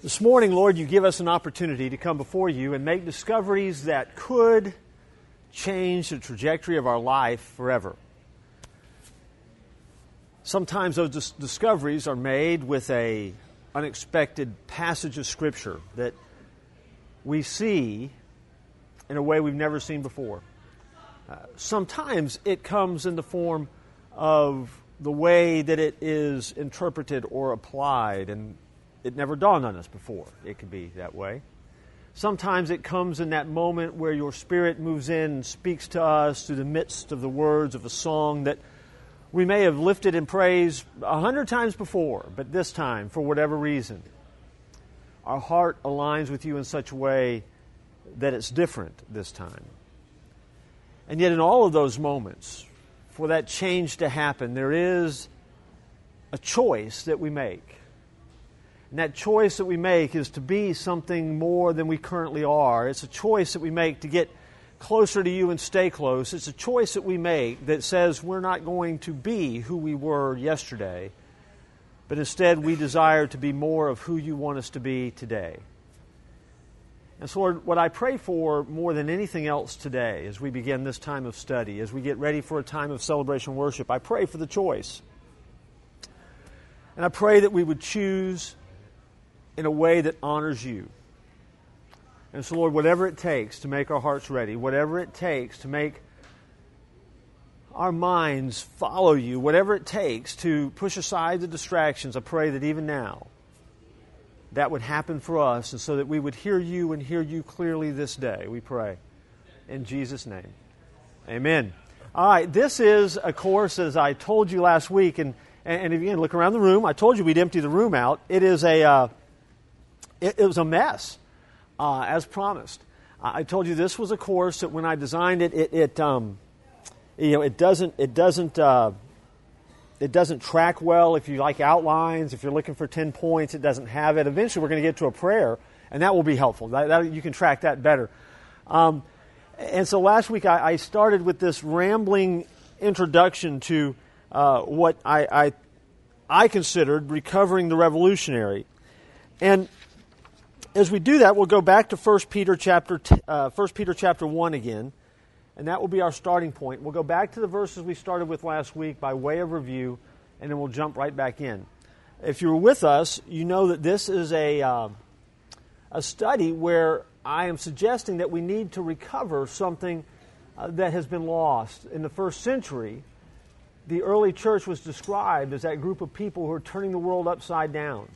This morning, Lord, you give us an opportunity to come before you and make discoveries that could change the trajectory of our life forever. Sometimes those discoveries are made with an unexpected passage of Scripture that we see in a way we've never seen before. Sometimes it comes in the form of the way that it is interpreted or applied, and it never dawned on us before. It could be that way. Sometimes it comes in that moment where your Spirit moves in and speaks to us through the midst of the words of a song that we may have lifted in praise 100 times before, but this time, for whatever reason, our heart aligns with you in such a way that it's different this time. And yet in all of those moments, for that change to happen, there is a choice that we make. And that choice that we make is to be something more than we currently are. It's a choice that we make to get closer to you and stay close. It's a choice that we make that says we're not going to be who we were yesterday, but instead we desire to be more of who you want us to be today. And so, Lord, what I pray for more than anything else today as we begin this time of study, as we get ready for a time of celebration worship, I pray for the choice. And I pray that we would choose in a way that honors you. And so, Lord, whatever it takes to make our hearts ready, whatever it takes to make our minds follow you, whatever it takes to push aside the distractions, I pray that even now that would happen for us, and so that we would hear you and hear you clearly this day, we pray. In Jesus' name, amen. All right, this is a course, as I told you last week, and if you look around the room, I told you we'd empty the room out. It is it was a mess, as promised. I told you this was a course that when I designed it, it doesn't track well if you like outlines. If you're looking for 10 points, it doesn't have it. Eventually, we're going to get to a prayer, and that will be helpful. You can track that better. And so last week, I started with this rambling introduction to what I considered recovering the revolutionary. And as we do that, we'll go back to 1 Peter chapter 1 again. And that will be our starting point. We'll go back to the verses we started with last week by way of review, and then we'll jump right back in. If you were with us, you know that this is a study where I am suggesting that we need to recover something that has been lost. In the first century, the early church was described as that group of people who are turning the world upside down.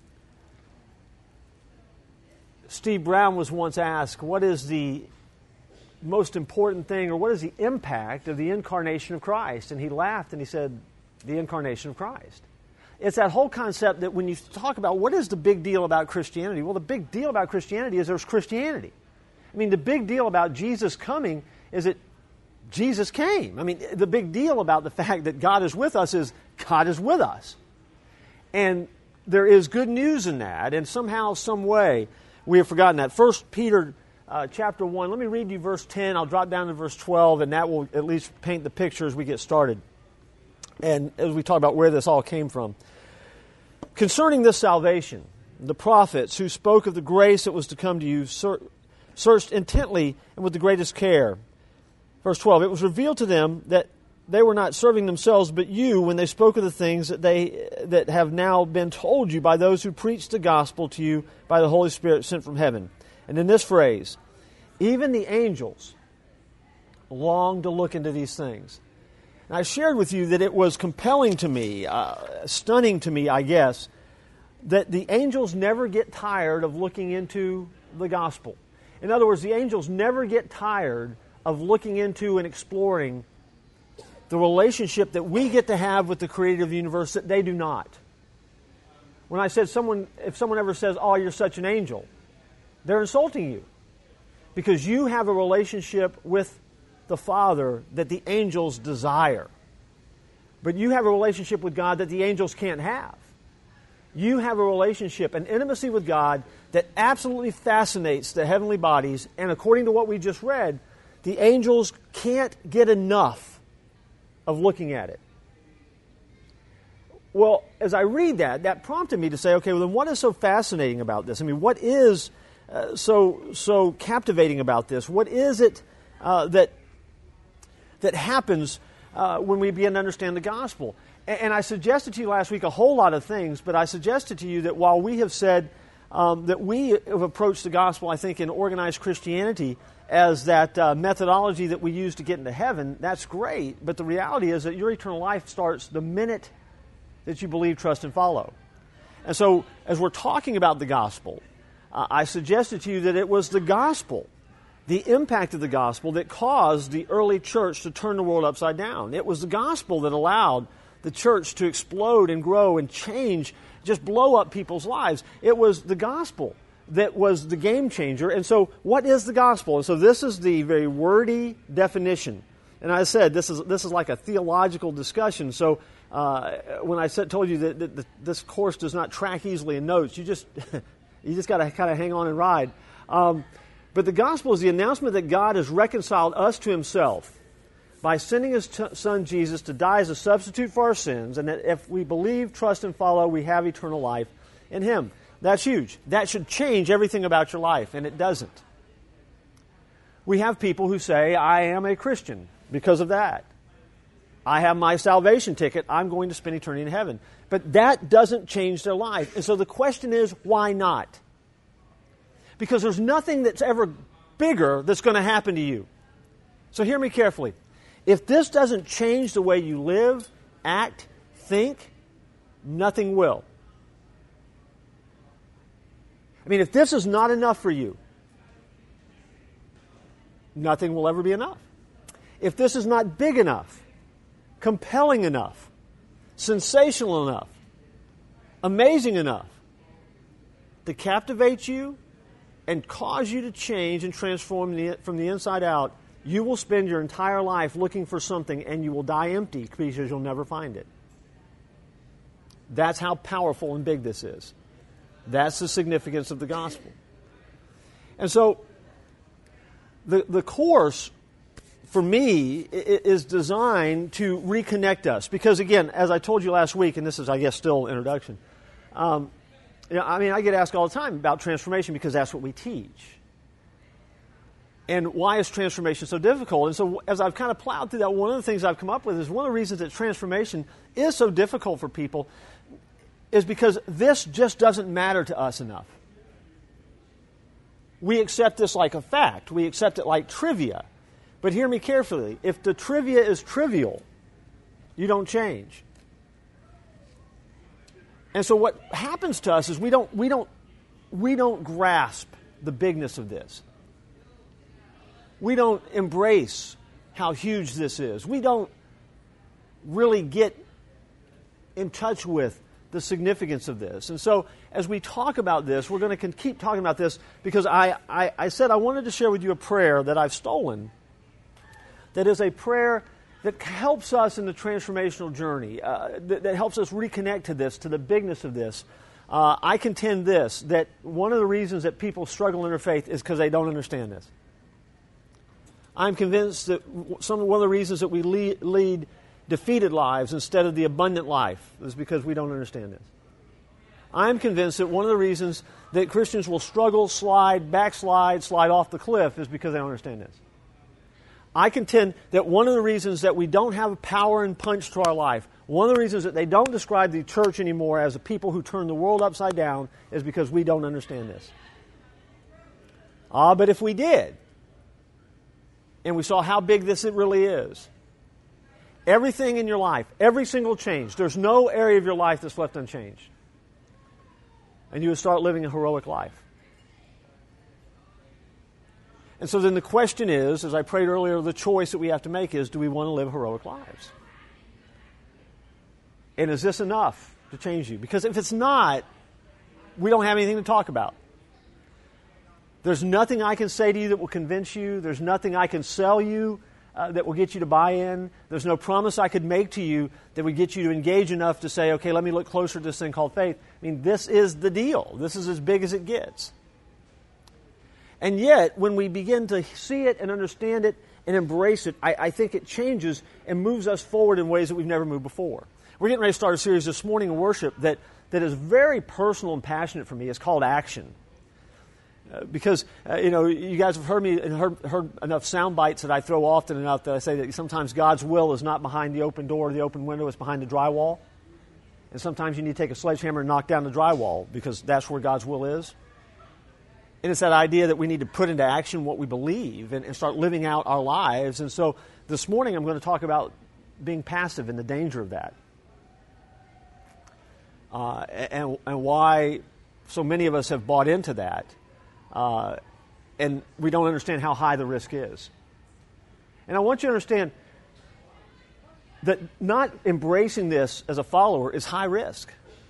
Steve Brown was once asked, what is the most important thing, or what is the impact of the incarnation of Christ? And he laughed and he said, the incarnation of Christ. It's that whole concept that when you talk about what is the big deal about Christianity, well, the big deal about Christianity is there's Christianity. I mean, the big deal about Jesus coming is that Jesus came. I mean, the big deal about the fact that God is with us is God is with us. And there is good news in that, and somehow, some way, we have forgotten that. 1 Peter chapter 1, let me read you verse 10. I'll drop down to verse 12, and that will at least paint the picture as we get started. And as we talk about where this all came from. Concerning this salvation, the prophets who spoke of the grace that was to come to you searched intently and with the greatest care. Verse 12, it was revealed to them that they were not serving themselves but you when they spoke of the things that have now been told you by those who preached the gospel to you by the Holy Spirit sent from heaven. And in this phrase, even the angels long to look into these things. And I shared with you that it was compelling to me, stunning to me, I guess, that the angels never get tired of looking into the gospel. In other words, the angels never get tired of looking into and exploring the relationship that we get to have with the Creator of the universe that they do not. When I said if someone ever says, oh, you're such an angel, they're insulting you, because you have a relationship with the Father that the angels desire. But you have a relationship with God that the angels can't have. You have a relationship, an intimacy with God that absolutely fascinates the heavenly bodies, and according to what we just read, the angels can't get enough of looking at it. well, as I read that prompted me to say, okay, well, then what is so fascinating about this? I mean, what is so captivating about this? What is it that happens when we begin to understand the gospel? And I suggested to you last week a whole lot of things, but I suggested to you that while we have said that we have approached the gospel, I think, in organized Christianity as that methodology that we use to get into heaven, that's great. But the reality is that your eternal life starts the minute that you believe, trust, and follow. And so, as we're talking about the gospel, I suggested to you that it was the gospel, the impact of the gospel, that caused the early church to turn the world upside down. It was the gospel that allowed the church to explode and grow and change, just blow up people's lives. It was the gospel that was the game changer. And so, what is the gospel? And so, this is the very wordy definition. And I said this is like a theological discussion. So, when I told you that this course does not track easily in notes, you just got to kind of hang on and ride. But the gospel is the announcement that God has reconciled us to Himself by sending His Son Jesus to die as a substitute for our sins, and that if we believe, trust, and follow, we have eternal life in Him. That's huge. That should change everything about your life, and it doesn't. We have people who say, I am a Christian because of that. I have my salvation ticket. I'm going to spend eternity in heaven. But that doesn't change their life. And so the question is, why not? Because there's nothing that's ever bigger that's going to happen to you. So hear me carefully. If this doesn't change the way you live, act, think, nothing will. I mean, if this is not enough for you, nothing will ever be enough. If this is not big enough, compelling enough, sensational enough, amazing enough to captivate you and cause you to change and transform from the inside out, you will spend your entire life looking for something and you will die empty because you'll never find it. That's how powerful and big this is. That's the significance of the gospel. And so the course, for me, is designed to reconnect us. Because again, as I told you last week, and this is, I guess, still introduction, I get asked all the time about transformation because that's what we teach. And why is transformation so difficult? And so as I've kind of plowed through that, one of the things I've come up with is one of the reasons that transformation is so difficult for people is because this just doesn't matter to us enough. We accept this like a fact. We accept it like trivia. But hear me carefully. If the trivia is trivial, you don't change. And so what happens to us is we don't grasp the bigness of this. We don't embrace how huge this is. We don't really get in touch with the significance of this. And so as we talk about this, we're going to keep talking about this because I said I wanted to share with you a prayer that I've stolen that is a prayer that helps us in the transformational journey, that helps us reconnect to this, to the bigness of this. I contend this, that one of the reasons that people struggle in their faith is because they don't understand this. I'm convinced that one of the reasons that we lead defeated lives instead of the abundant life is because we don't understand this. I'm convinced that one of the reasons that Christians will struggle, backslide, slide off the cliff is because they don't understand this. I contend that one of the reasons that we don't have power and punch to our life, one of the reasons that they don't describe the church anymore as a people who turn the world upside down is because we don't understand this. But if we did, and we saw how big this it really is, everything in your life, every single change, there's no area of your life that's left unchanged. And you would start living a heroic life. And so then the question is, as I prayed earlier, the choice that we have to make is, do we want to live heroic lives? And is this enough to change you? Because if it's not, we don't have anything to talk about. There's nothing I can say to you that will convince you. There's nothing I can sell you that will get you to buy in. There's no promise I could make to you that would get you to engage enough to say, okay, let me look closer to this thing called faith. I mean, this is the deal. This is as big as it gets. And yet, when we begin to see it and understand it and embrace it, I think it changes and moves us forward in ways that we've never moved before. We're getting ready to start a series this morning in worship that is very personal and passionate for me. It's called Action. Because, you guys have heard me and heard enough sound bites that I throw often enough that I say that sometimes God's will is not behind the open door or the open window, it's behind the drywall. And sometimes you need to take a sledgehammer and knock down the drywall because that's where God's will is. And it's that idea that we need to put into action what we believe and start living out our lives. And so this morning I'm going to talk about being passive and the danger of that. And why so many of us have bought into that. And we don't understand how high the risk is. And I want you to understand that not embracing this as a follower is high risk.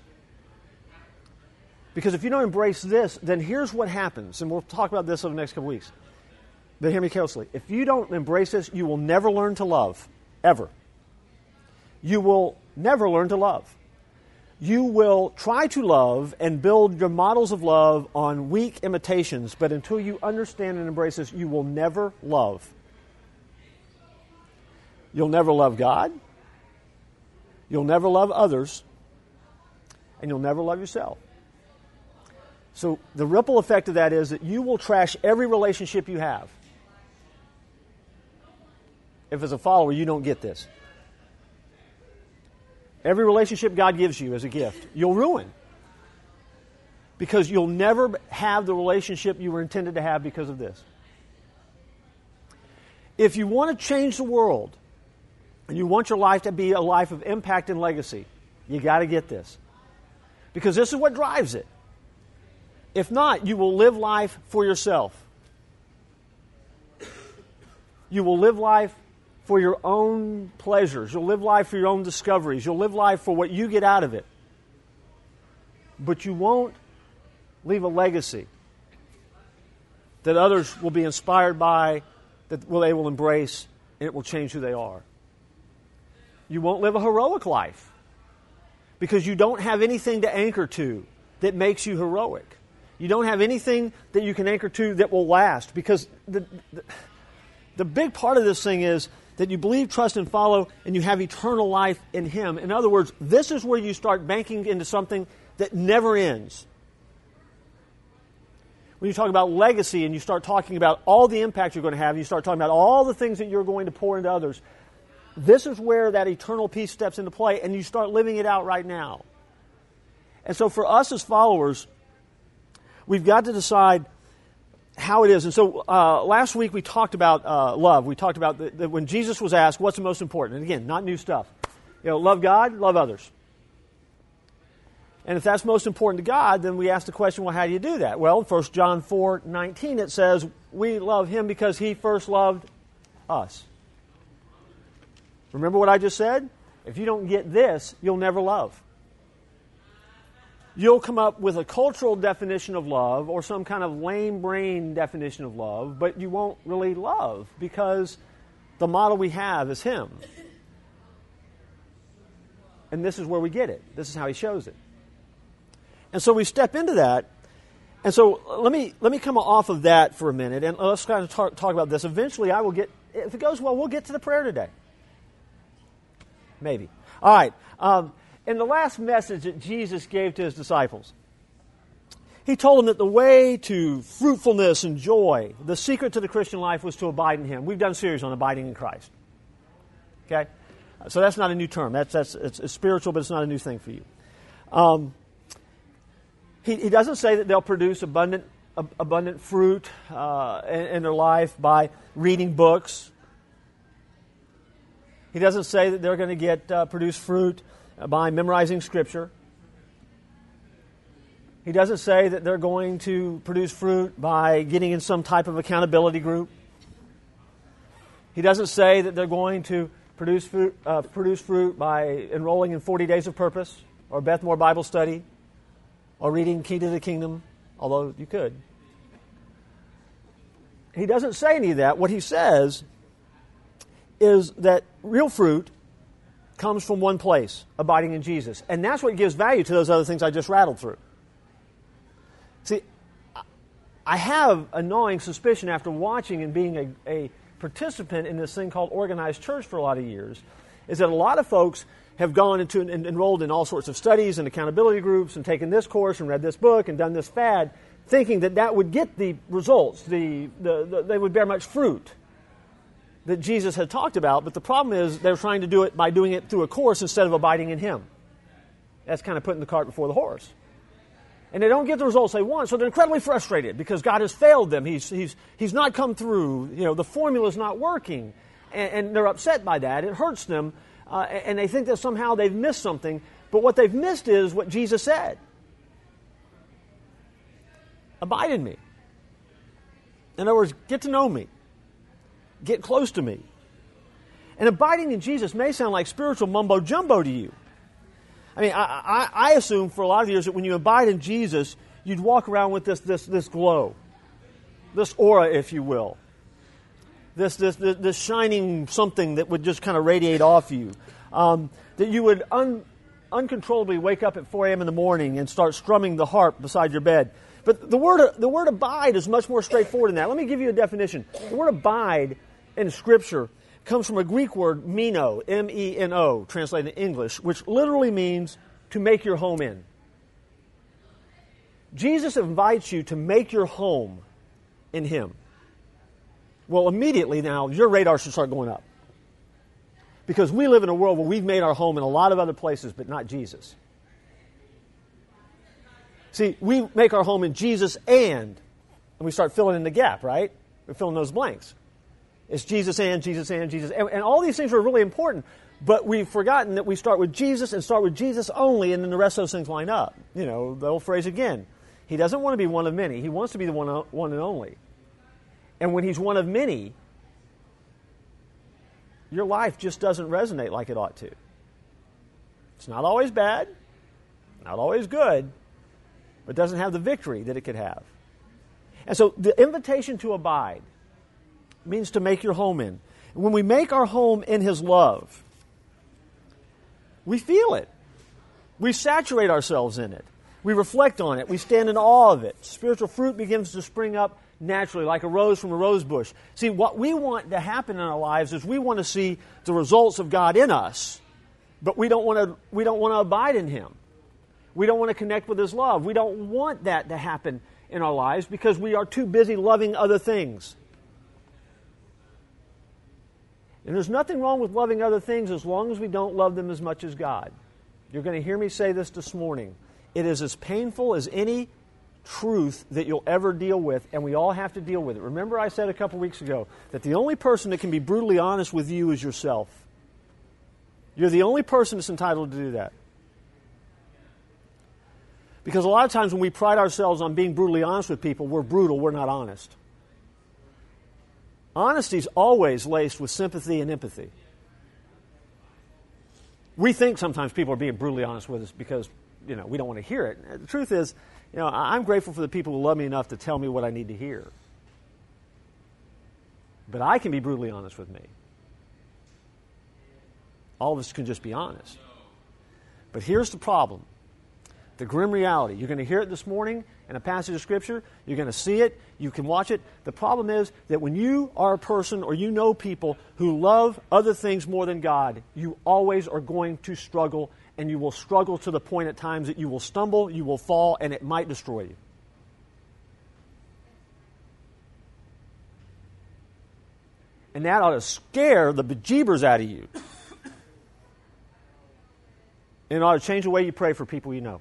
Because if you don't embrace this, then here's what happens. And we'll talk about this over the next couple weeks. But hear me closely. If you don't embrace this, you will never learn to love. Ever. You will never learn to love. You will try to love and build your models of love on weak imitations, but until you understand and embrace this, you will never love. You'll never love God. You'll never love others. And you'll never love yourself. So the ripple effect of that is that you will trash every relationship you have. If as a follower you don't get this. Every relationship God gives you as a gift, you'll ruin. Because you'll never have the relationship you were intended to have because of this. If you want to change the world, and you want your life to be a life of impact and legacy, you got to get this. Because this is what drives it. If not, you will live life for yourself. You will live life for your own pleasures. You'll live life for your own discoveries. You'll live life for what you get out of it. But you won't leave a legacy that others will be inspired by, that they will embrace, and it will change who they are. You won't live a heroic life because you don't have anything to anchor to that makes you heroic. You don't have anything that you can anchor to that will last, because the big part of this thing is that you believe, trust, and follow, and you have eternal life in Him. In other words, this is where you start banking into something that never ends. When you talk about legacy and you start talking about all the impact you're going to have, and you start talking about all the things that you're going to pour into others, this is where that eternal piece steps into play, and you start living it out right now. And so for us as followers, we've got to decide how it is. And so last week we talked about love. We talked about that when Jesus was asked, what's the most important? And again, not new stuff. Love God, love others. And if that's most important to God, then we ask the question, well, how do you do that? Well, in 1 John 4:19 it says, we love Him because He first loved us. Remember what I just said? If you don't get this, you'll never love. You'll come up with a cultural definition of love or some kind of lame brain definition of love, but you won't really love because the model we have is Him. And this is where we get it. This is how He shows it. And so we step into that. And so let me come off of that for a minute, and let's kind of talk about this. Eventually I will get, if it goes well, we'll get to the prayer today. Maybe. All right. In the last message that Jesus gave to His disciples, He told them that the way to fruitfulness and joy, the secret to the Christian life, was to abide in Him. We've done a series on abiding in Christ. Okay? So that's not a new term. It's spiritual, but it's not a new thing for you. He doesn't say that they'll produce abundant fruit in their life by reading books. He doesn't say that they're going to produce fruit by memorizing Scripture. He doesn't say that they're going to produce fruit by getting in some type of accountability group. He doesn't say that they're going to produce fruit by enrolling in 40 Days of Purpose or Bethmore Bible Study or reading Key to the Kingdom, although you could. He doesn't say any of that. What he says is that real fruit comes from one place, abiding in Jesus. And that's what gives value to those other things I just rattled through. See, I have a gnawing suspicion after watching and being a participant in this thing called organized church for a lot of years, is that a lot of folks have gone into and enrolled in all sorts of studies and accountability groups and taken this course and read this book and done this fad, thinking that that would get the results, they would bear much fruit that Jesus had talked about. But the problem is they're trying to do it by doing it through a course instead of abiding in Him. That's kind of putting the cart before the horse. And they don't get the results they want, so they're incredibly frustrated because God has failed them. He's not come through. The formula's not working. And they're upset by that. It hurts them. And they think that somehow they've missed something. But what they've missed is what Jesus said. Abide in me. In other words, get to know me. Get close to me. And abiding in Jesus may sound like spiritual mumbo-jumbo to you. I mean, I assume for a lot of years that when you abide in Jesus, you'd walk around with this glow, this aura, if you will. This shining something that would just kind of radiate off you. That you would uncontrollably wake up at 4 a.m. in the morning and start strumming the harp beside your bed. But the word abide is much more straightforward than that. Let me give you a definition. The word abide in Scripture comes from a Greek word, meno, M-E-N-O, translated in English, which literally means to make your home in. Jesus invites you to make your home in Him. Well, immediately now, your radar should start going up. Because we live in a world where we've made our home in a lot of other places, but not Jesus. See, we make our home in Jesus and we start filling in the gap, right? We're filling those blanks. It's Jesus and Jesus and Jesus. And all these things are really important, but we've forgotten that we start with Jesus and start with Jesus only, and then the rest of those things line up. The old phrase again. He doesn't want to be one of many. He wants to be the one and only. And when He's one of many, your life just doesn't resonate like it ought to. It's not always bad, not always good, but doesn't have the victory that it could have. And so the invitation to abide means to make your home in. And when we make our home in His love, we feel it. We saturate ourselves in it. We reflect on it. We stand in awe of it. Spiritual fruit begins to spring up naturally, like a rose from a rose bush. See, what we want to happen in our lives is we want to see the results of God in us, but we don't want to abide in Him. We don't want to connect with His love. We don't want that to happen in our lives because we are too busy loving other things. And there's nothing wrong with loving other things as long as we don't love them as much as God. You're going to hear me say this morning. It is as painful as any truth that you'll ever deal with, and we all have to deal with it. Remember I said a couple weeks ago that the only person that can be brutally honest with you is yourself. You're the only person that's entitled to do that. Because a lot of times when we pride ourselves on being brutally honest with people, we're brutal, we're not honest. Honesty is always laced with sympathy and empathy. We think sometimes people are being brutally honest with us because, we don't want to hear it. The truth is, I'm grateful for the people who love me enough to tell me what I need to hear. But I can be brutally honest with me. All of us can just be honest. But here's the problem. The grim reality. You're going to hear it this morning in a passage of Scripture. You're going to see it. You can watch it. The problem is that when you are a person or you know people who love other things more than God, you always are going to struggle, and you will struggle to the point at times that you will stumble, you will fall, and it might destroy you. And that ought to scare the bejeebers out of you. And it ought to change the way you pray for people you know.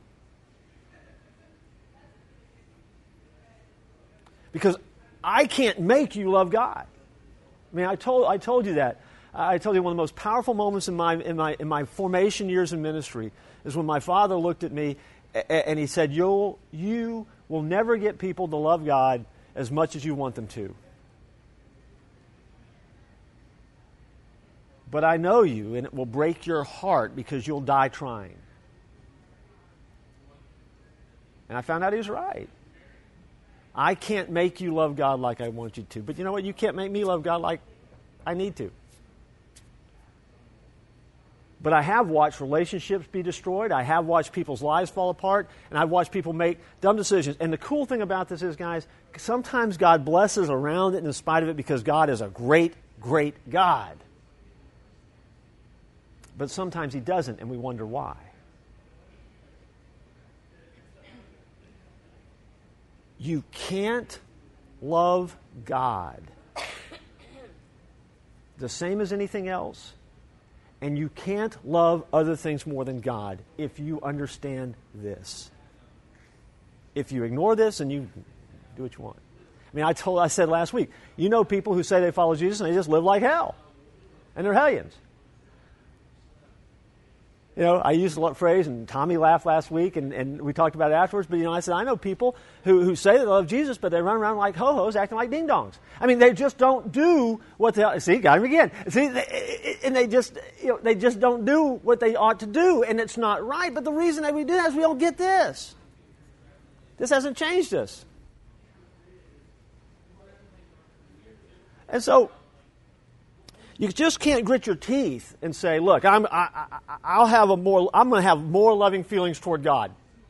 Because I can't make you love God. I mean, I told you that. I told you one of the most powerful moments in my formation years in ministry is when my father looked at me and he said, "You will never get people to love God as much as you want them to. But I know you, and it will break your heart because you'll die trying." And I found out he was right. I can't make you love God like I want you to. But you know what? You can't make me love God like I need to. But I have watched relationships be destroyed. I have watched people's lives fall apart. And I've watched people make dumb decisions. And the cool thing about this is, guys, sometimes God blesses around it and in spite of it because God is a great, great God. But sometimes He doesn't, and we wonder why. You can't love God the same as anything else, and you can't love other things more than God if you understand this. If you ignore this, and you do what you want. I mean, I said last week, you know people who say they follow Jesus and they just live like hell. And they're hellions. You know, I used the phrase, and Tommy laughed last week, and we talked about it afterwards, but, I said, I know people who say they love Jesus, but they run around like ho-hos, acting like ding-dongs. I mean, they just don't do what they... See, got him again. See, they just don't do what they ought to do, and it's not right. But the reason that we do that is we don't get this. This hasn't changed us. And so, you just can't grit your teeth and say, "Look, I'm going to have more loving feelings toward God."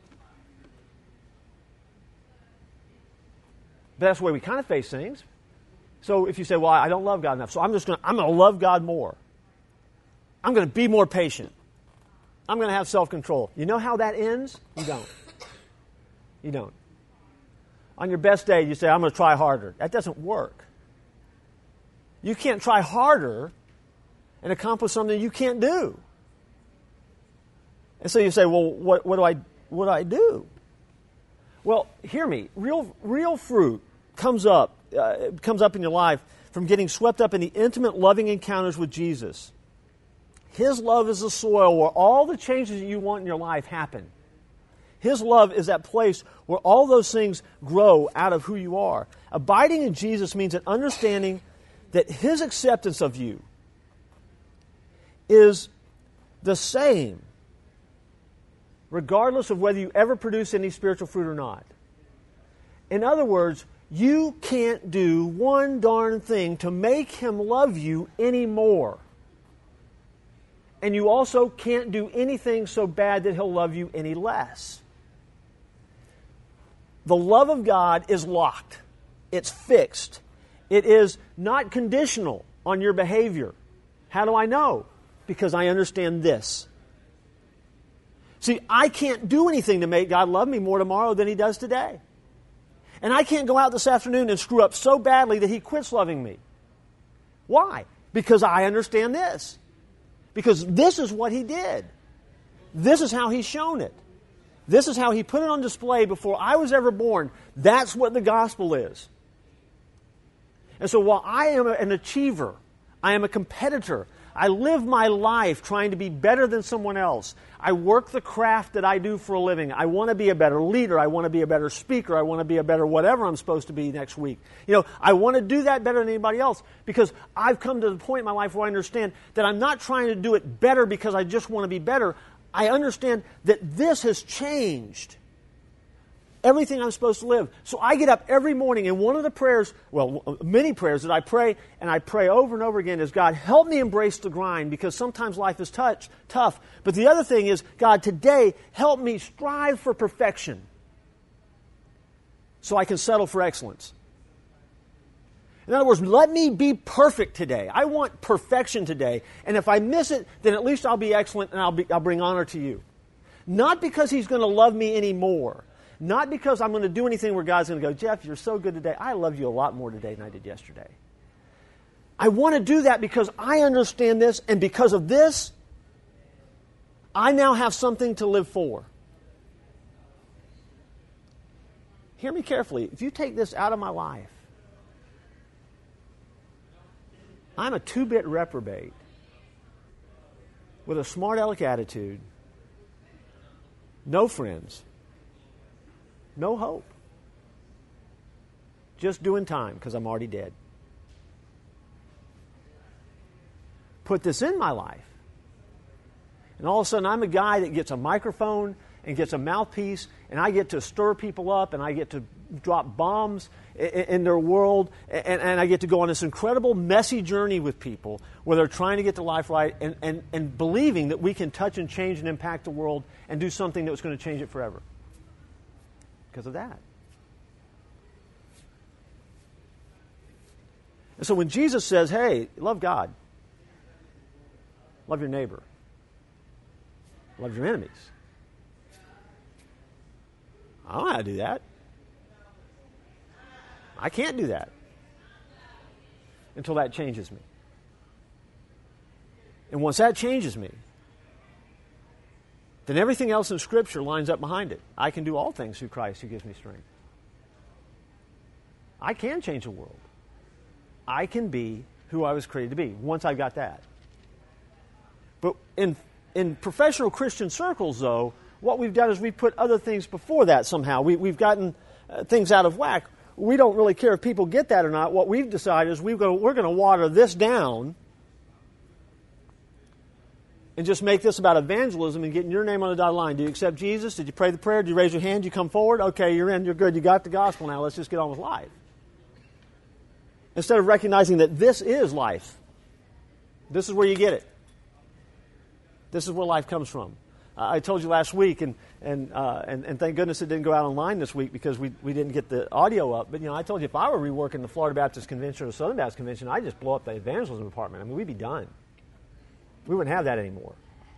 But that's the way we kind of face things. So if you say, "Well, I don't love God enough, so I'm going to love God more. I'm going to be more patient. I'm going to have self-control." You know how that ends? You don't. You don't. On your best day, you say, "I'm going to try harder." That doesn't work. You can't try harder and accomplish something you can't do. And so you say, "Well, what do I do?" Well, hear me. Real fruit comes up in your life from getting swept up in the intimate, loving encounters with Jesus. His love is the soil where all the changes that you want in your life happen. His love is that place where all those things grow out of who you are. Abiding in Jesus means an understanding that His acceptance of you is the same regardless of whether you ever produce any spiritual fruit or not. In other words, you can't do one darn thing to make Him love you anymore. And you also can't do anything so bad that He'll love you any less. The love of God is locked. It's fixed. It is not conditional on your behavior. How do I know? Because I understand this. See, I can't do anything to make God love me more tomorrow than He does today. And I can't go out this afternoon and screw up so badly that He quits loving me. Why? Because I understand this. Because this is what He did. This is how He's shown it. This is how He put it on display before I was ever born. That's what the gospel is. And so while I am an achiever, I am a competitor, I live my life trying to be better than someone else. I work the craft that I do for a living. I want to be a better leader. I want to be a better speaker. I want to be a better whatever I'm supposed to be next week. I want to do that better than anybody else because I've come to the point in my life where I understand that I'm not trying to do it better because I just want to be better. I understand that this has changed everything I'm supposed to live. So I get up every morning and one of the prayers, many prayers that I pray, and I pray over and over again is, God, help me embrace the grind because sometimes life is tough. But the other thing is, God, today, help me strive for perfection so I can settle for excellence. In other words, let me be perfect today. I want perfection today. And if I miss it, then at least I'll be excellent and I'll bring honor to you. Not because He's going to love me anymore. Not because I'm going to do anything where God's going to go, Jeff, you're so good today. I love you a lot more today than I did yesterday. I want to do that because I understand this, and because of this, I now have something to live for. Hear me carefully. If you take this out of my life, I'm a 2-bit reprobate with a smart aleck attitude, no friends, no hope. Just doing time because I'm already dead. Put this in my life. And all of a sudden I'm a guy that gets a microphone and gets a mouthpiece and I get to stir people up and I get to drop bombs in their world and I get to go on this incredible messy journey with people where they're trying to get their life right and believing that we can touch and change and impact the world and do something that was going to change it forever. Because of that. And so when Jesus says, hey, love God, love your neighbor, Love your enemies. I don't know how to do that. I can't do that until that changes me. And once that changes me, then everything else in Scripture lines up behind it. I can do all things through Christ who gives me strength. I can change the world. I can be who I was created to be once I've got that. But in professional Christian circles, though, what we've done is we've put other things before that somehow. We've gotten things out of whack. We don't really care if people get that or not. What we've decided is we're going to water this down and just make this about evangelism and getting your name on the dotted line. Do you accept Jesus? Did you pray the prayer? Did you raise your hand? Did you come forward? Okay, you're in. You're good. You got the gospel now. Let's just get on with life. Instead of recognizing that this is life. This is where you get it. This is where life comes from. I told you last week, and thank goodness it didn't go out online this week because we didn't get the audio up. But I told you if I were reworking the Florida Baptist Convention or the Southern Baptist Convention, I'd just blow up the evangelism department. I mean, we'd be done. We wouldn't have that anymore.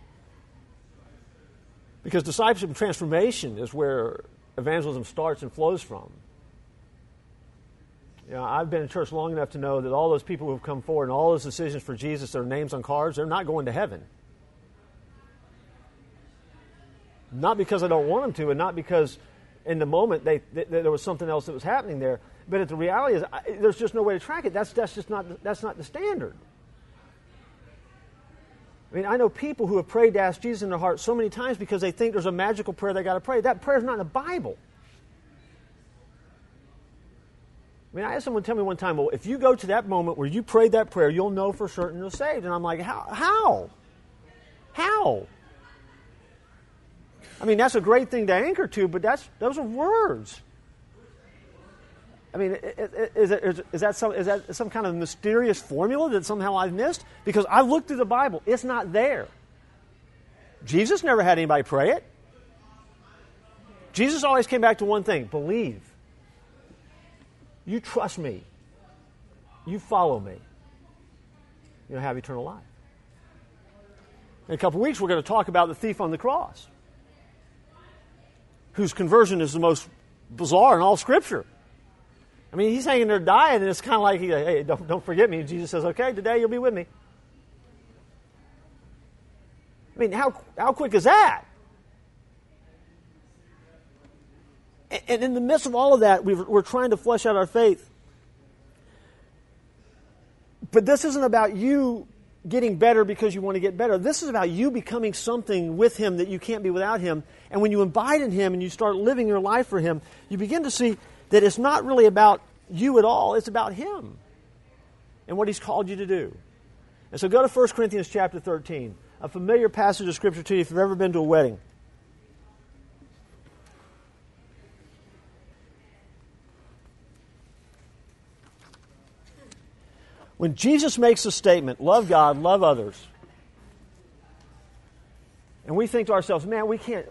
Because discipleship and transformation is where evangelism starts and flows from. I've been in church long enough to know that all those people who have come forward and all those decisions for Jesus, their names on cards, they're not going to heaven. Not because I don't want them to, and not because in the moment there was something else that was happening there. But the reality is, there's just no way to track it. That's not the standard. I mean, I know people who have prayed to ask Jesus in their heart so many times because they think there's a magical prayer they got to pray. That prayer is not in the Bible. I mean, I had someone tell me one time, well, if you go to that moment where you prayed that prayer, you'll know for certain you're saved. And I'm like, how? How? I mean, that's a great thing to anchor to, but those are words. I mean, is that some kind of mysterious formula that somehow I've missed? Because I looked through the Bible. It's not there. Jesus never had anybody pray it. Jesus always came back to one thing: believe. You trust me. You follow me. You'll have eternal life. In a couple of weeks, we're going to talk about the thief on the cross, whose conversion is the most bizarre in all Scripture. I mean, he's hanging there dying, and it's kind of like, hey, don't forget me. And Jesus says, okay, today you'll be with me. I mean, how quick is that? And in the midst of all of that, we're trying to flesh out our faith. But this isn't about you getting better because you want to get better. This is about you becoming something with Him that you can't be without Him. And when you abide in Him and you start living your life for Him, you begin to see that it's not really about you at all. It's about Him and what He's called you to do. And so go to 1 Corinthians chapter 13, a familiar passage of Scripture to you if you've ever been to a wedding. When Jesus makes a statement, love God, love others, and we think to ourselves, man, we can't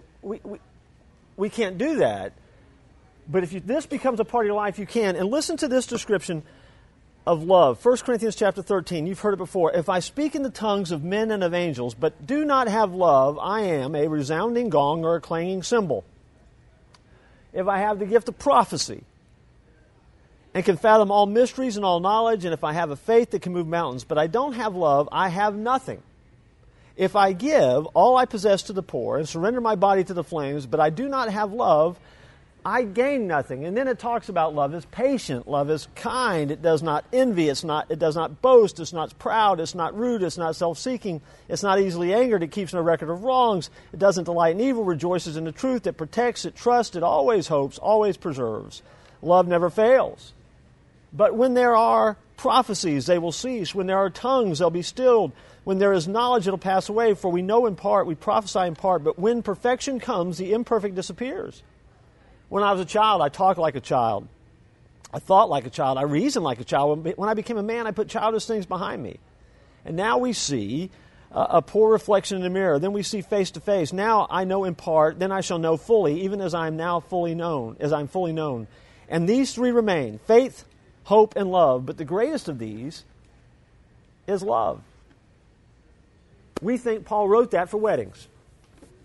do that. But if this becomes a part of your life, you can. And listen to this description of love. 1 Corinthians chapter 13, you've heard it before. If I speak in the tongues of men and of angels, but do not have love, I am a resounding gong or a clanging cymbal. If I have the gift of prophecy, and can fathom all mysteries and all knowledge, and if I have a faith that can move mountains, but I don't have love, I have nothing. If I give all I possess to the poor and surrender my body to the flames, but I do not have love, I gain nothing. And then it talks about love is patient, love is kind, it does not envy, it does not boast, it's not proud, it's not rude, it's not self-seeking, it's not easily angered, it keeps no record of wrongs, it doesn't delight in evil, rejoices in the truth, it protects, it trusts, it always hopes, always preserves. Love never fails. But when there are prophecies, they will cease. When there are tongues, they'll be stilled. When there is knowledge, it'll pass away. For we know in part, we prophesy in part. But when perfection comes, the imperfect disappears. When I was a child, I talked like a child. I thought like a child. I reasoned like a child. When I became a man, I put childish things behind me. And now we see a poor reflection in the mirror. Then we see face to face. Now I know in part, then I shall know fully, even as I am now fully known, as I'm fully known. And these three remain: faith, hope, and love. But the greatest of these is love. We think Paul wrote that for weddings.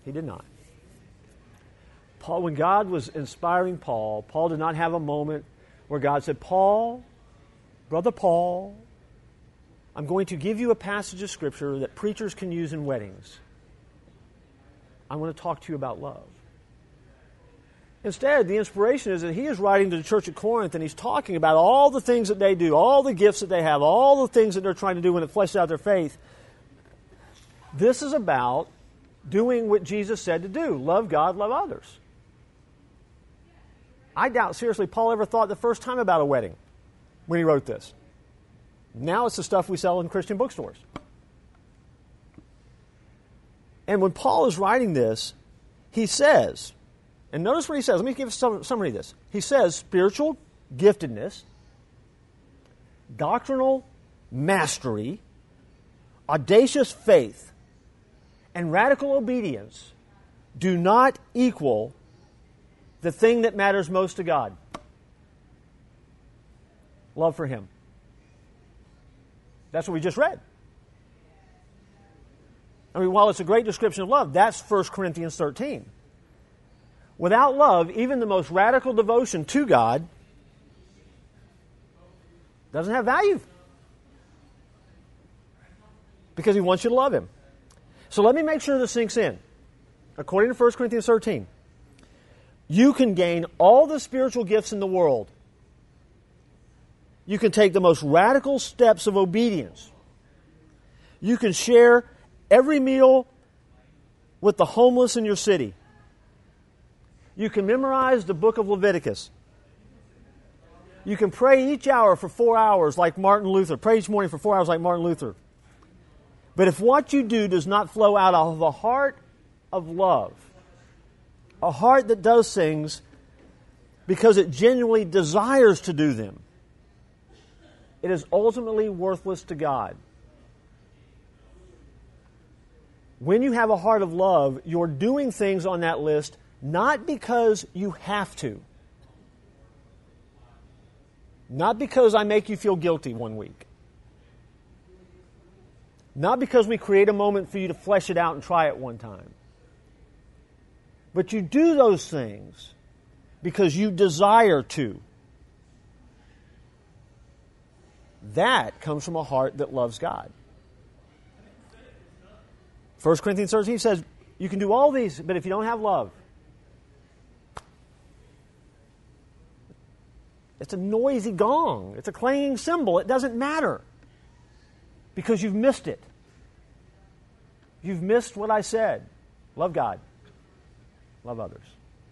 He did not. Paul, when God was inspiring Paul, Paul did not have a moment where God said, Paul, Brother Paul, I'm going to give you a passage of Scripture that preachers can use in weddings. I want to talk to you about love. Instead, the inspiration is that he is writing to the church at Corinth, and he's talking about all the things that they do, all the gifts that they have, all the things that they're trying to do when it fleshes out their faith. This is about doing what Jesus said to do. Love God, love others. I doubt seriously Paul ever thought the first time about a wedding when he wrote this. Now it's the stuff we sell in Christian bookstores. And when Paul is writing this, he says, and notice what he says. Let me give a summary of this. He says spiritual giftedness, doctrinal mastery, audacious faith, and radical obedience do not equal the thing that matters most to God. Love for Him. That's what we just read. I mean, while it's a great description of love, that's 1 Corinthians 13. Without love, even the most radical devotion to God doesn't have value. Because He wants you to love Him. So let me make sure this sinks in. According to 1 Corinthians 13, you can gain all the spiritual gifts in the world. You can take the most radical steps of obedience. You can share every meal with the homeless in your city. You can memorize the book of Leviticus. You can pray each hour for 4 hours like Martin Luther. Pray each morning for 4 hours like Martin Luther. But if what you do does not flow out of a heart of love, a heart that does things because it genuinely desires to do them, it is ultimately worthless to God. When you have a heart of love, you're doing things on that list not because you have to. Not because I make you feel guilty one week. Not because we create a moment for you to flesh it out and try it one time. But you do those things because you desire to. That comes from a heart that loves God. 1 Corinthians 13 says, you can do all these, but if you don't have love, it's a noisy gong. It's a clanging cymbal. It doesn't matter because you've missed it. You've missed what I said. Love God. Love others.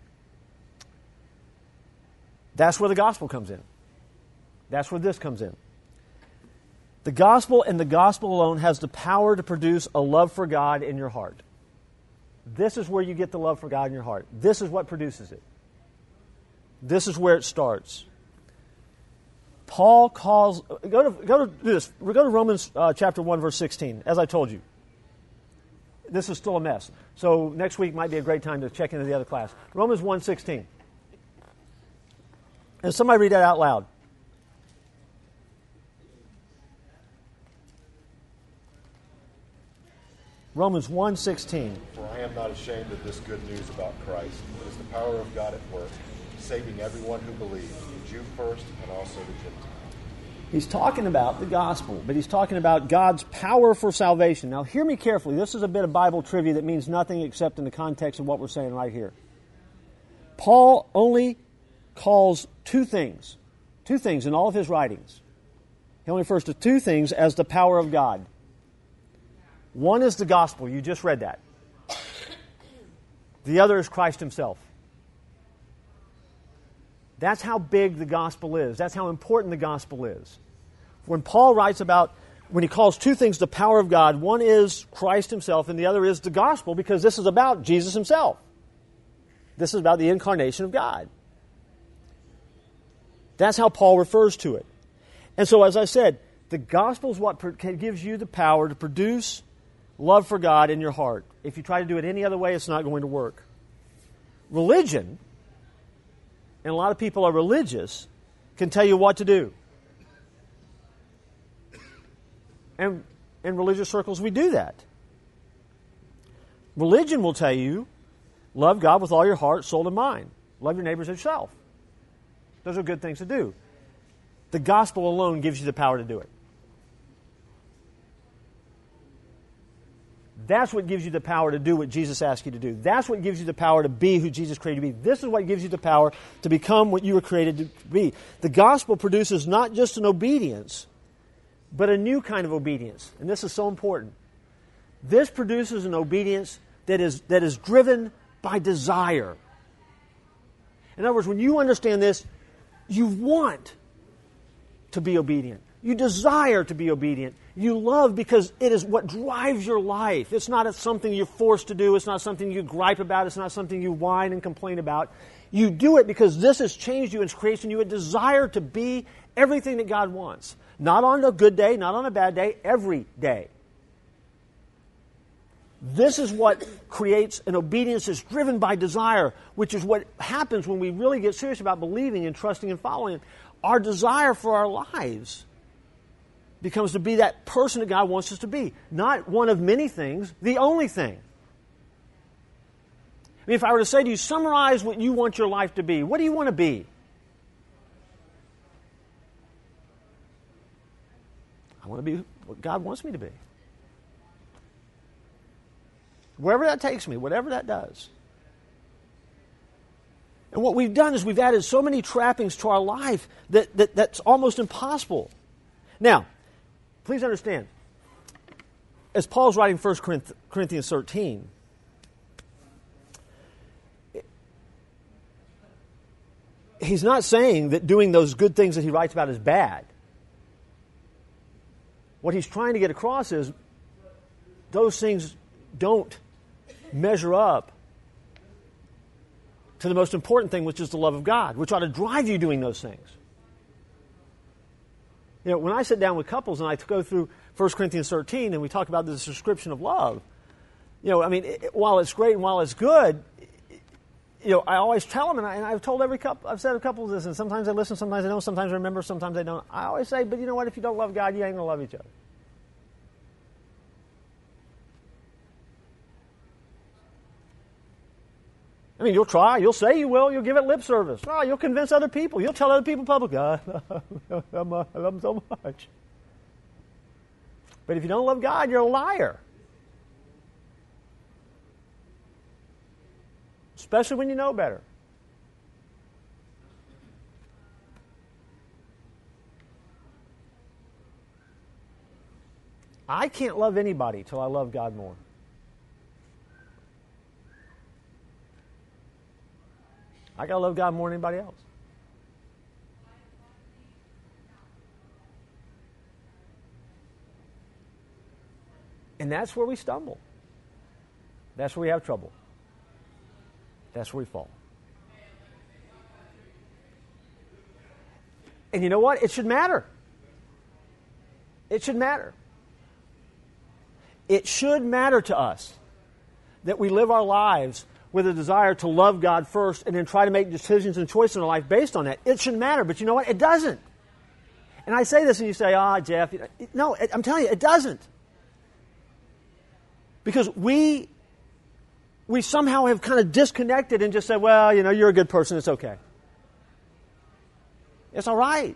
That's where the gospel comes in. That's where this comes in. The gospel and the gospel alone has the power to produce a love for God in your heart. This is where you get the love for God in your heart. This is what produces it. This is where it starts. Paul calls... Go to this. Go to Romans chapter 1, verse 16, as I told you. This is still a mess. So next week might be a great time to check into the other class. Romans 1:16. And somebody read that out loud. Romans 1:16. For I am not ashamed of this good news about Christ. It is the power of God at work, saving everyone who believes, the Jew first and also the Gentile. He's talking about the gospel, but he's talking about God's power for salvation. Now, hear me carefully. This is a bit of Bible trivia that means nothing except in the context of what we're saying right here. Paul only calls two things in all of his writings. He only refers to two things as the power of God. One is the gospel. You just read that. The other is Christ Himself. That's how big the gospel is. That's how important the gospel is. When Paul writes about, when he calls two things the power of God, one is Christ Himself and the other is the gospel, because this is about Jesus Himself. This is about the incarnation of God. That's how Paul refers to it. And so, as I said, the gospel is what gives you the power to produce love for God in your heart. If you try to do it any other way, it's not going to work. Religion, and a lot of people are religious, can tell you what to do. And in religious circles, we do that. Religion will tell you, love God with all your heart, soul, and mind. Love your neighbors as yourself. Those are good things to do. The gospel alone gives you the power to do it. That's what gives you the power to do what Jesus asked you to do. That's what gives you the power to be who Jesus created you to be. This is what gives you the power to become what you were created to be. The gospel produces not just an obedience, but a new kind of obedience. And this is so important. This produces an obedience that is driven by desire. In other words, when you understand this, you want to be obedient. You desire to be obedient. You love because it is what drives your life. It's not something you're forced to do. It's not something you gripe about. It's not something you whine and complain about. You do it because this has changed you and creates in you a desire to be everything that God wants. Not on a good day, not on a bad day, every day. This is what creates an obedience that's driven by desire, which is what happens when we really get serious about believing and trusting and following. Our desire for our lives becomes to be that person that God wants us to be. Not one of many things, the only thing. I mean, if I were to say to you, summarize what you want your life to be, what do you want to be? I want to be what God wants me to be. Wherever that takes me, whatever that does. And what we've done is we've added so many trappings to our life that's almost impossible. Now, please understand, as Paul's writing 1 Corinthians 13, he's not saying that doing those good things that he writes about is bad. What he's trying to get across is those things don't measure up to the most important thing, which is the love of God, which ought to drive you doing those things. You know, when I sit down with couples and I go through 1 Corinthians 13 and we talk about this description of love, you know, I mean, while it's great and while it's good, you know, I always tell them, and I've told every couple, I've said a couple of this, and sometimes they listen, sometimes they don't, sometimes they remember, sometimes they don't. I always say, but you know what, if you don't love God, you ain't going to love each other. I mean, you'll try, you'll say you will, you'll give it lip service. Oh, you'll convince other people, you'll tell other people publicly, I love them so much. But if you don't love God, you're a liar. Especially when you know better. I can't love anybody till I love God more. I got to love God more than anybody else. And that's where we stumble. That's where we have trouble. That's where we fall. And you know what? It should matter. It should matter. It should matter to us that we live our lives with a desire to love God first and then try to make decisions and choices in our life based on that. It should matter, but you know what? It doesn't. And I say this and you say, Jeff. No, I'm telling you, it doesn't. Because we somehow have kind of disconnected and just said, well, you know, you're a good person, it's okay. It's all right.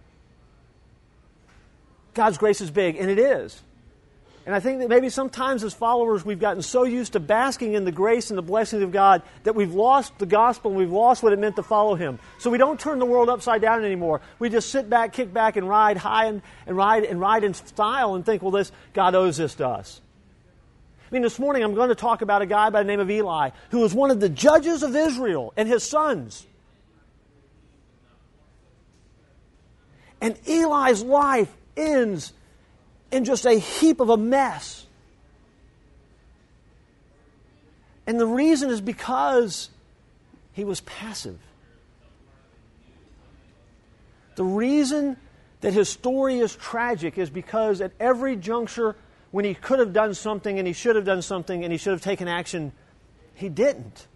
God's grace is big, and it is. And I think that maybe sometimes as followers we've gotten so used to basking in the grace and the blessings of God that we've lost the gospel and we've lost what it meant to follow Him. So we don't turn the world upside down anymore. We just sit back, kick back, and ride high and ride in style and think, well, God owes this to us. I mean, this morning I'm going to talk about a guy by the name of Eli who was one of the judges of Israel and his sons. And Eli's life ends in just a heap of a mess. And the reason is because he was passive. The reason that his story is tragic is because at every juncture when he could have done something and he should have done something and he should have taken action, he didn't.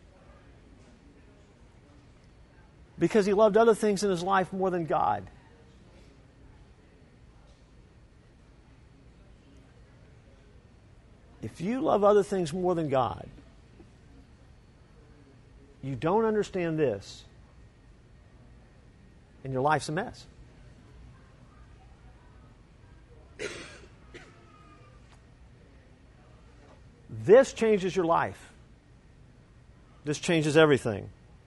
Because he loved other things in his life more than God. If If you love other things more than God, you don't understand this, and your life's a mess. This changes your life. This changes everything.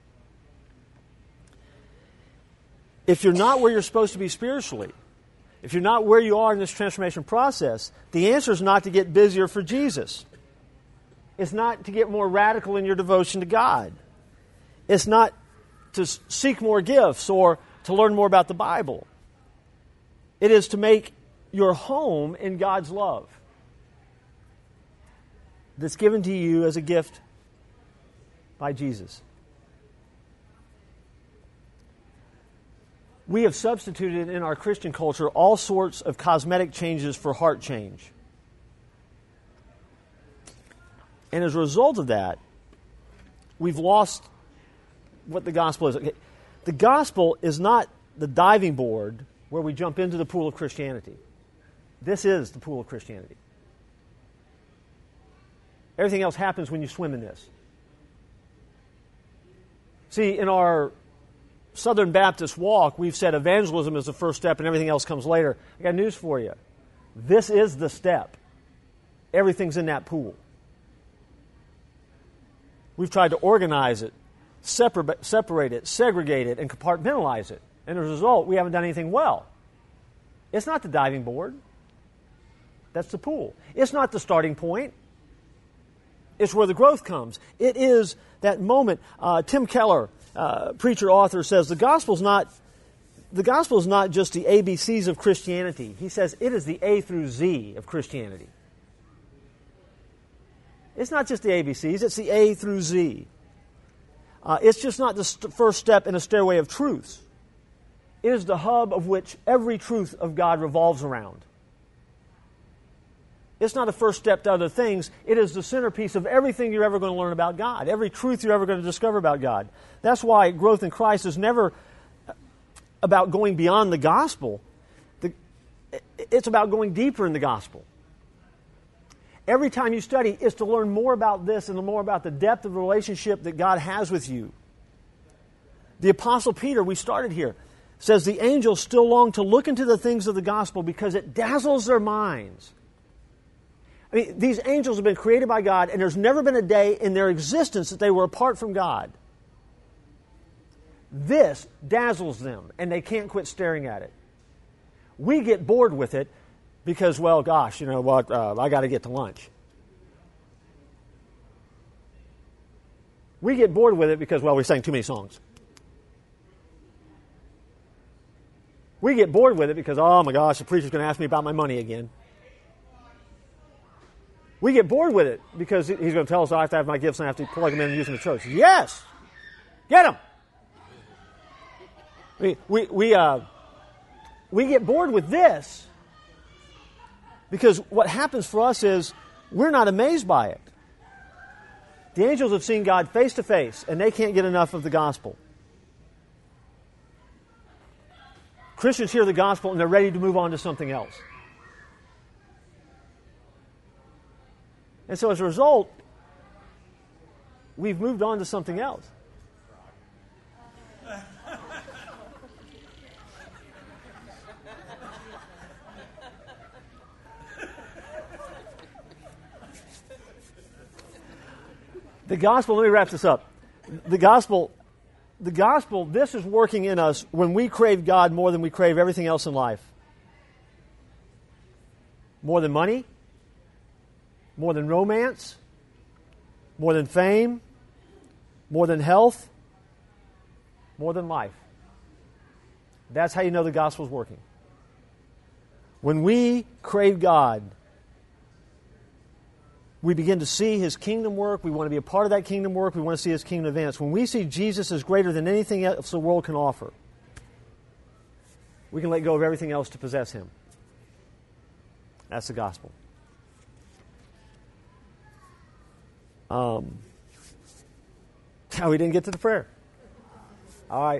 If you're not where you're supposed to be spiritually, if you're not where you are in this transformation process, the answer is not to get busier for Jesus. It's not to get more radical in your devotion to God. It's not to seek more gifts or to learn more about the Bible. It is to make your home in God's love that's given to you as a gift by Jesus. We have substituted in our Christian culture all sorts of cosmetic changes for heart change. And as a result of that, we've lost what the gospel is. Okay. The gospel is not the diving board where we jump into the pool of Christianity. This is the pool of Christianity. Everything else happens when you swim in this. See, in our Southern Baptist walk, we've said evangelism is the first step and everything else comes later. I got news for you. This is the step. Everything's in that pool. We've tried to organize it, separate it, segregate it, and compartmentalize it. And as a result, we haven't done anything well. It's not the diving board. That's the pool. It's not the starting point. It's where the growth comes. It is that moment. Tim Keller, preacher, author, says the gospel is not just the ABCs of Christianity. He says it is the A through Z of Christianity. It's not just the ABCs, it's the A through Z. It's just not the first step in a stairway of truths. It is the hub of which every truth of God revolves around. It's not a first step to other things. It is the centerpiece of everything you're ever going to learn about God, every truth you're ever going to discover about God. That's why growth in Christ is never about going beyond the gospel. It's about going deeper in the gospel. Every time you study, it's to learn more about this and more about the depth of the relationship that God has with you. The Apostle Peter, we started here, says the angels still long to look into the things of the gospel because it dazzles their minds. I mean, these angels have been created by God, and there's never been a day in their existence that they were apart from God. This dazzles them, and they can't quit staring at it. We get bored with it because, well, gosh, you know what, I got to get to lunch. We get bored with it because, well, we sang too many songs. We get bored with it because, oh my gosh, the preacher's going to ask me about my money again. We get bored with it because he's going to tell us I have to have my gifts and I have to plug them in and use them in church. Yes! Get them! We get bored with this because what happens for us is we're not amazed by it. The angels have seen God face to face and they can't get enough of the gospel. Christians hear the gospel and they're ready to move on to something else. And so as a result, we've moved on to something else. The gospel, let me wrap this up. The gospel, this is working in us when we crave God more than we crave everything else in life. More than money, more than romance, more than fame, more than health, more than life. That's how you know the gospel is working. When we crave God, we begin to see His kingdom work. We want to be a part of that kingdom work. We want to see His kingdom advance. When we see Jesus as greater than anything else the world can offer, we can let go of everything else to possess Him. That's the gospel. We didn't get to the prayer. All right.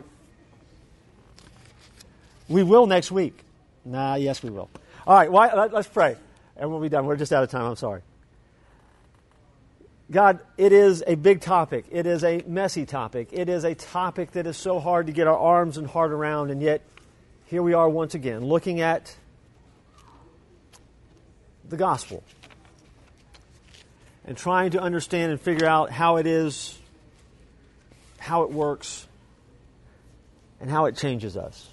We will next week. Yes, we will. All right, let's pray. And we'll be done. We're just out of time. I'm sorry. God, it is a big topic. It is a messy topic. It is a topic that is so hard to get our arms and heart around, and yet here we are once again looking at the gospel and trying to understand and figure out how it is, how it works, and how it changes us.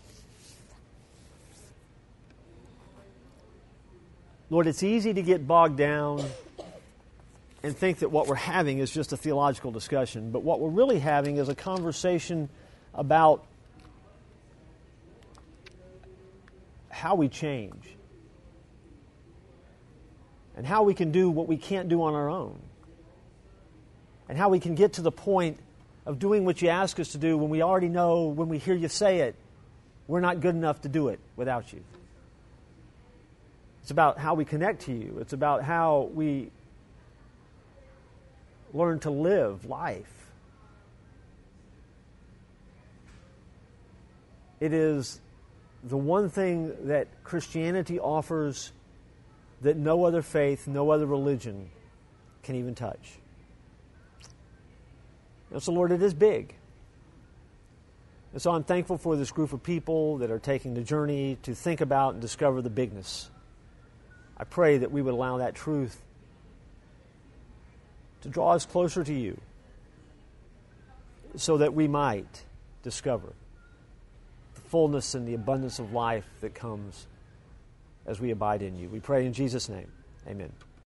Lord, it's easy to get bogged down and think that what we're having is just a theological discussion, but what we're really having is a conversation about how we change and how we can do what we can't do on our own, and how we can get to the point of doing what you ask us to do when we already know, when we hear you say it, we're not good enough to do it without you. It's about how we connect to you. It's about how we learn to live life. It is the one thing that Christianity offers that no other faith, no other religion can even touch. And so, Lord, it is big. And so I'm thankful for this group of people that are taking the journey to think about and discover the bigness. I pray that we would allow that truth to draw us closer to you so that we might discover the fullness and the abundance of life that comes as we abide in you. We pray in Jesus' name. Amen.